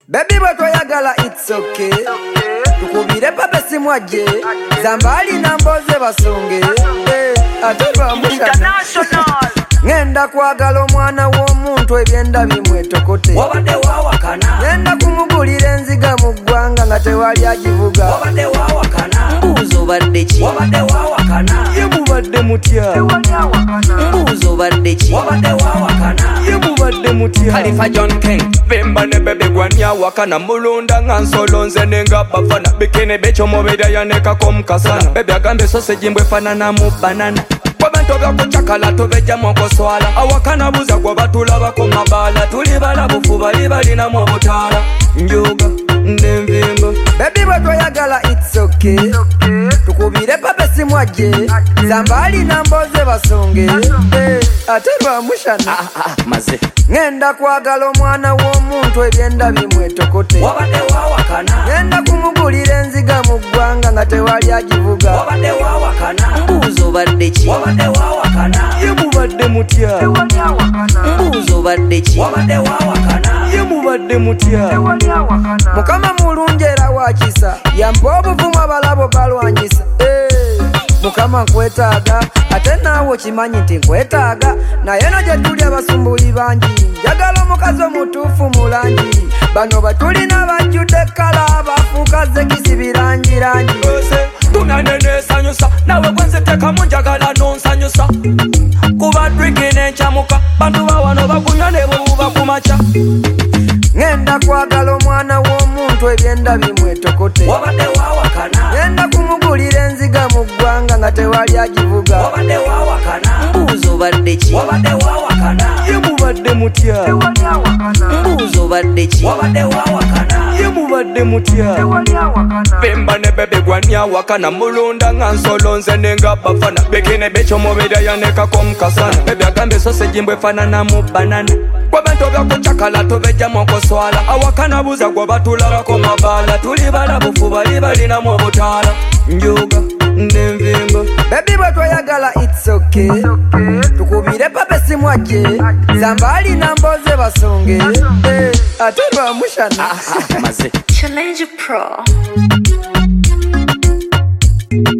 Baby bwe toyagala it's okay. Tukubire pape simwaje. Zambali na mboze basonge. Ate International. Ngenda kwagala omwana w'omuntu ebyenda bimwetokote. Wabadde wawakana. Ngenda kumugulira enziga mu ggwanga nga tewali agivuga. Wabadde wawakana. Mbuuzo badde ki? Wabadde wawakana. Ye mubadde mutya? Mbuuzo badde ki? Wabadde wawakana. Ye mubadde mutya? Khalifa John King Bemba ne bebe gwanya wakana mulunda nga nsolo nze nenga bafana bikene bekyomobera yanekako mukasana bebe agambe sausage mbwe fanana mu banana kwabantu byakucakala tubejjamu okoswala awakana buza gwe batulabako mabaala tuli balabufu bali balinamu obutaala njuga nenvimba. Baby bwe toyagala it's okay. Tukubire pape simwaje. Zambali na mboze basonge. Ate bamushana. Maze Ngenda kwagala omwana w'omuntu ebyenda bimwetokote. Wabadde wawakana. Ngenda kumugulira enziga mu ggwanga nga tewali agivuga. Wabadde wawakana. Mbuuzo badde ki? Wabadde wawakana. Ye mubadde mutya? Mbuuzo badde ki? Wabadde wawakana. Ye mubadde mutya? Mukama mulungi era wakisa. Yampa obuvumu abalabo balwanyisa. Mukama nkwetaaga ate naawe okimanyi nti nkwetaaga naye no gye tuli abasumbuli bangi njagala omukazi omutuufu mu langi bano batulina bajjudde kala bafuuka zekisi birangirangi tunanenesanyusa nawe gwenzitekamu njagala nonsanyusa kuba driki nenkyamuka bantu bawano bakunywa ne bwebuba kumaca ngenda kwagala omwana w'omuntu ebyenda bimwetokote. Wabadde wawakana. Ngenda kumugulira enziga mu ggwanga nga tewali agivuga. Wabadde wawakana. Mbuuzo badde ki? Wabadde wawakana. Ye mubadde mutya? Mbuuzo badde ki? Wabadde wawakana. Ye mubadde mutya? Bemba ne bebe gwanya wakana mulunda nga nsolo nze nenga bafana bikene bekyomobera yanekako mukasana bebe agambe sausage mbwe fanana mu banana kwabantu byakucakala tubejjamu okoswala awakana buza gwe batulabako mabaala tuli balabufu bali balinamu obutaala njuga nenvimba. Baby bwe toyagala it's okay. Tukubire pape simwaje. Zambali na mboze basonge. Ate bamushana. Maze Challenge Pro.